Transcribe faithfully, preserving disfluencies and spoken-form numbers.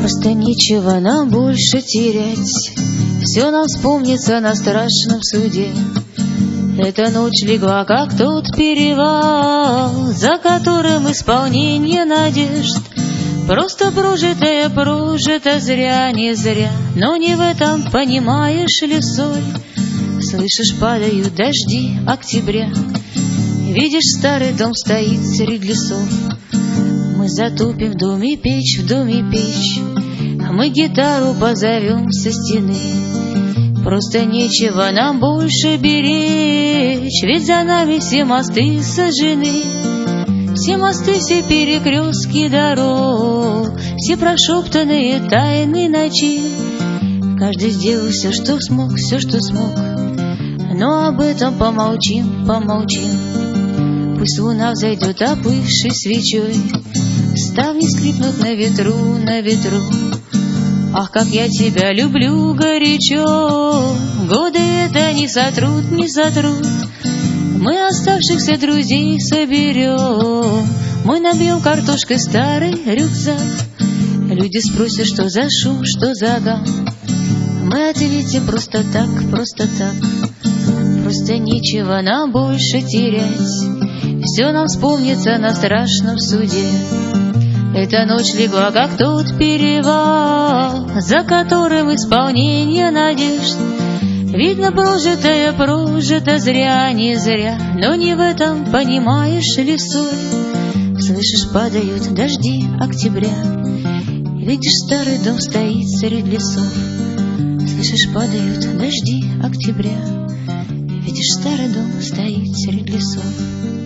Просто нечего нам больше терять, все нам вспомнится на страшном суде. Эта ночь легла, как тот перевал, за которым исполнение надежд. Просто прожитое, прожито зря, не зря, но не в этом, понимаешь ли, соль. Слышишь, падают дожди октября, видишь, старый дом стоит среди лесов. Мы затопим в доме печь, в доме печь, а мы гитару позовем со стены. Просто нечего нам больше беречь, ведь за нами все мосты сожжены. Все мосты, все перекрестки дорог, все прошептанные тайны ночи. Каждый сделал все, что смог, все, что смог, но об этом помолчим, помолчим. Пусть луна взойдет оплывшей свечой, ставни скрипнут на ветру, на ветру. Ах, как я тебя люблю горячо, годы это не сотрут, не сотрут. Мы оставшихся друзей соберем, мы набьем картошкой старый рюкзак. Люди спросят, что за шум, что за гам. Мы ответим просто так, просто так. Просто нечего нам больше терять, все нам вспомнится на страшном суде. Эта ночь легла, как тот перевал, за которым исполнение надежд. Видно, прожитое, прожито зря, не зря, но не в этом, понимаешь ли, соль. Слышишь, падают дожди октября, видишь, старый дом стоит среди лесов. Слышишь, падают дожди октября, видишь, старый дом стоит среди лесов.